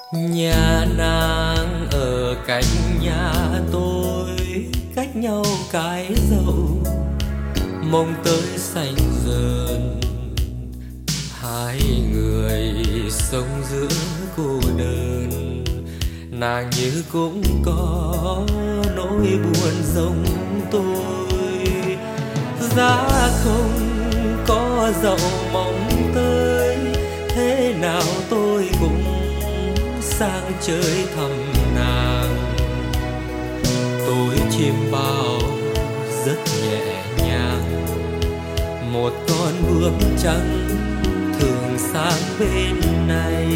Nhà nàng ở cạnh nhà tôi, cách nhau cái dậu, mông tới xanh dần. Hai người sống giữa cô đơn, nàng như cũng có nỗi buồn giống tôi. Giá không có dậu mong tới, thế nào tôi cũng sang chơi thăm nàng. Tôi chim bao rất nhẹ nhàng, một con bướm trắng thường sang bên này.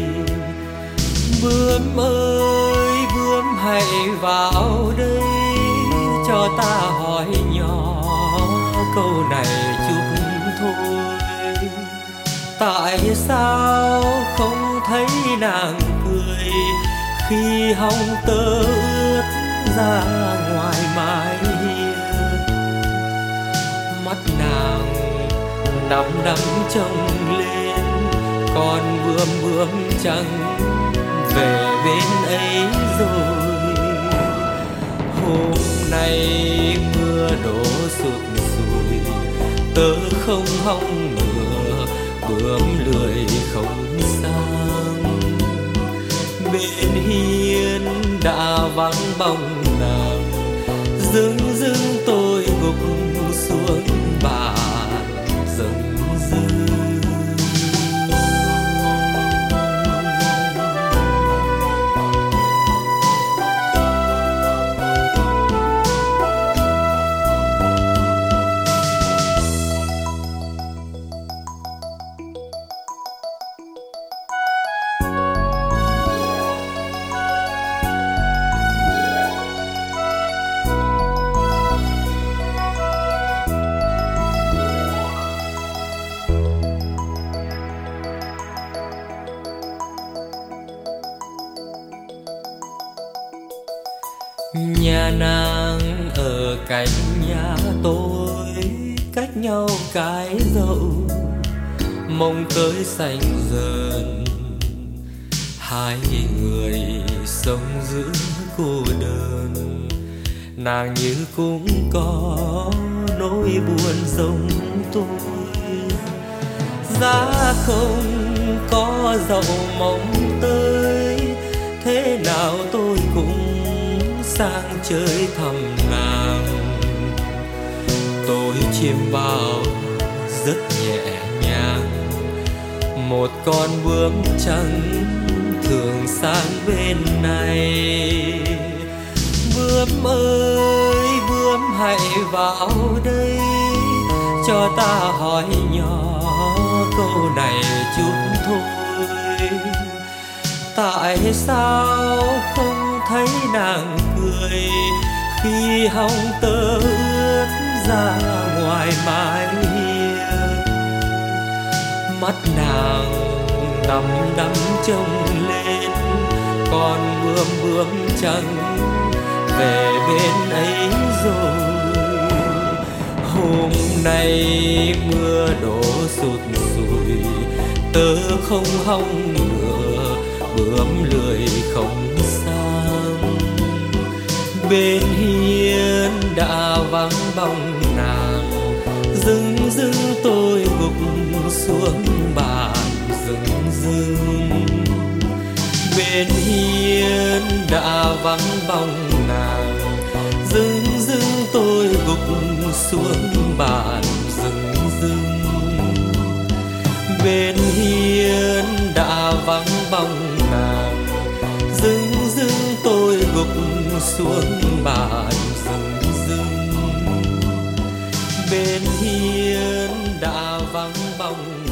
Bướm ơi bướm hãy vào đây, cho ta hỏi nhỏ câu này chút thôi. Tại sao không thấy nàng cười khi hồng tơ ướt ra ngoài mái hiên? Mắt nàng đăm đăm trông lên, con bướm trắng về bên ấy rồi. Hôm nay mưa đổ sụt sùi, tớ không hong nữa, bướm lười không sang. Bên hiên đã vắng bóng nàng, dưng dưng tôi gục xuống bàn dưng dưng. Nhà nàng ở cạnh nhà tôi, cách nhau cái dậu, mông tới xanh dần. Hai người sống giữa cô đơn, nàng như cũng có nỗi buồn giống tôi. Giá không có dậu mong tới, thế nào tôi cũng sang chơi thăm nàng. Tôi chim bao rất nhẹ nhàng, một con bướm trắng thường sang bên này. Bướm ơi bướm hãy vào đây, cho ta hỏi nhỏ câu này chút thôi. Tại sao không thấy nàng cười khi hồng tơ ướt ra ngoài mái hiên? Mắt nàng đăm đăm trông lên, con bướm trắng về bên ấy rồi. Hôm nay mưa đổ sụt sùi, tớ không hong nữa, bướm lười không sang. Bên hiên đã vắng bóng nàng, dưng dưng tôi gục xuống bàn dưng dưng. Bên hiên đã vắng bóng nàng, dưng dưng tôi gục xuống bàn dưng dưng. Bên hiên đã vắng bóng nàng, dưng dưng tôi gục xuống bàn dưng dưng. Bên hiên đã vắng bóng